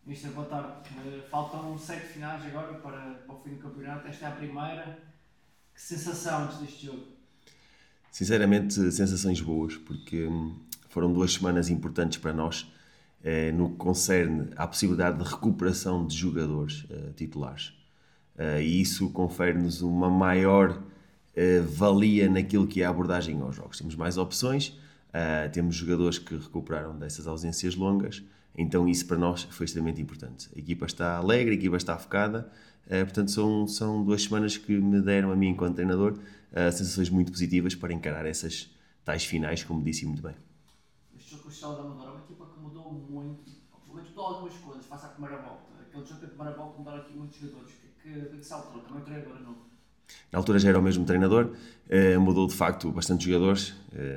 Mister, boa tarde. Faltam 7 finais agora para o fim do campeonato. Esta é a primeira. Que sensação antes deste jogo? Sinceramente, sensações boas, porque foram 2 semanas importantes para nós no que concerne à possibilidade de recuperação de jogadores titulares. E isso confere-nos uma maior valia naquilo que é a abordagem aos jogos. Temos mais opções, temos jogadores que recuperaram dessas ausências longas, então isso para nós foi extremamente importante. A equipa está alegre, a equipa está focada, portanto são 2 semanas que me deram a mim enquanto treinador sensações muito positivas para encarar essas tais finais, como disse muito bem. Este jogo com o Estrela da Amadora é uma equipa que mudou muito, obviamente mudou algumas coisas face à primeira volta. Aquele jogo da primeira volta mudaram aqui muitos jogadores. O que se alterou? Também o treinador é novo. Na altura já era o mesmo treinador, mudou de facto bastante jogadores,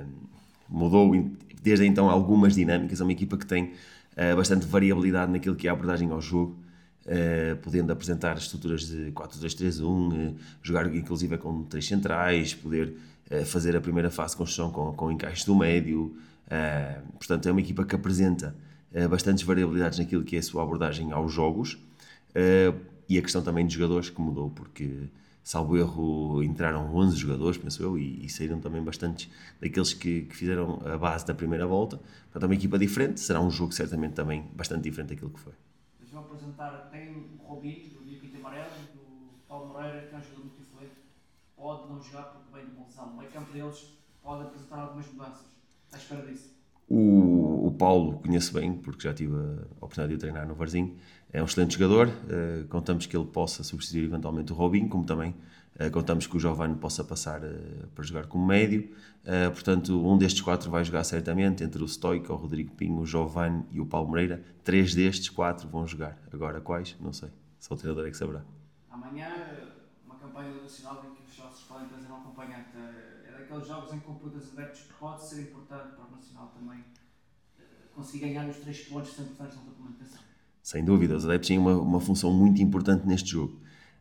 mudou desde então algumas dinâmicas. É uma equipa que tem bastante variabilidade naquilo que é a abordagem ao jogo, podendo apresentar estruturas de 4-2-3-1, jogar inclusive com 3 centrais, poder fazer a primeira fase de construção com encaixes do médio. Portanto, é uma equipa que apresenta bastantes variabilidades naquilo que é a sua abordagem aos jogos, e a questão também de jogadores que mudou, porque salvo erro entraram 11 jogadores, penso eu, e saíram também bastantes daqueles que fizeram a base da primeira volta. Portanto, é uma equipa diferente, será um jogo certamente também bastante diferente daquilo que foi. Vou apresentar, tem o Robinho, do Pinto Amarelo, do Paulo Moreira, que é um jogador muito influente. Pode não jogar porque vem de uma lesão. O meio campo deles pode apresentar algumas mudanças. Está à espera disso? O Paulo conheço bem, porque já tive a oportunidade de o treinar no Varzim. É um excelente jogador, contamos que ele possa substituir eventualmente o Robinho, como também contamos que o Giovanni possa passar para jogar como médio. Portanto, um destes 4 vai jogar certamente, entre o Stoico, o Rodrigo Pinho, o Giovanni e o Paulo Moreira. 3 destes 4 vão jogar. Agora quais? Não sei. Só o treinador é que saberá. Amanhã, uma campanha nacional em que os sócios podem trazer um acompanhante. É daqueles jogos em que, com muitos adeptos, pode ser importante para o Nacional também conseguir ganhar os 3 pontos que são importantes na tua comunicação. Sem dúvida, os adeptos têm uma função muito importante neste jogo.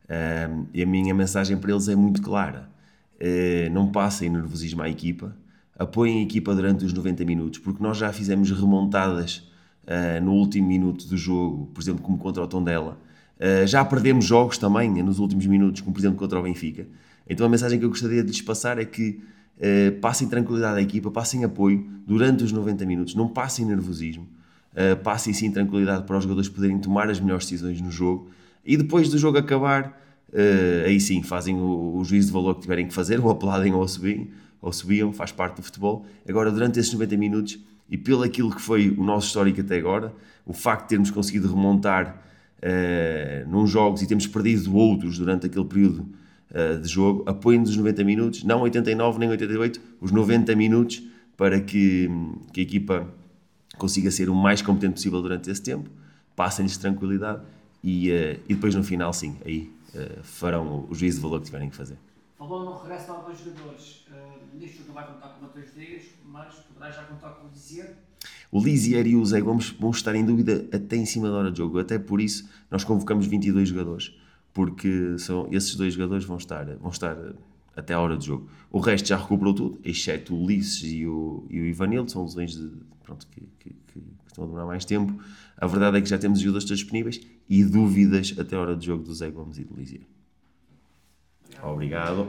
E a minha mensagem para eles é muito clara. Não passem nervosismo à equipa, apoiem a equipa durante os 90 minutos, porque nós já fizemos remontadas no último minuto do jogo, por exemplo, como contra o Tondela. Já perdemos jogos também nos últimos minutos, como por exemplo contra o Benfica. Então a mensagem que eu gostaria de lhes passar é que passem tranquilidade à equipa, passem apoio durante os 90 minutos, não passem nervosismo. Passem sim tranquilidade para os jogadores poderem tomar as melhores decisões no jogo, e depois do jogo acabar, aí sim fazem o juízo de valor que tiverem que fazer, ou aplaudem ou subiam, faz parte do futebol. Agora, durante esses 90 minutos, e pelo aquilo que foi o nosso histórico até agora, o facto de termos conseguido remontar num jogos e termos perdido outros durante aquele período de jogo, apoiem-nos os 90 minutos, não 89 nem 88, os 90 minutos, para que a equipa consiga ser o mais competente possível durante esse tempo, passem-lhes tranquilidade e depois no final, sim, aí farão o juízo de valor que tiverem que fazer. Falou no regresso de alguns jogadores. Nisto não vai contar com o Matheus Dias, mas poderá já contar com o Lizier. O Lizier e o Zé Gomes vão estar em dúvida até em cima da hora de jogo. Até por isso nós convocamos 22 jogadores, porque esses 2 jogadores vão estar até a hora de jogo. O resto já recuperou tudo, exceto o Ulisses e o Ivanildo, são lesões que estão a demorar mais tempo. A verdade é que já temos os jogadores todos disponíveis e dúvidas até a hora de jogo do Zé Gomes e do Lizier. Obrigado.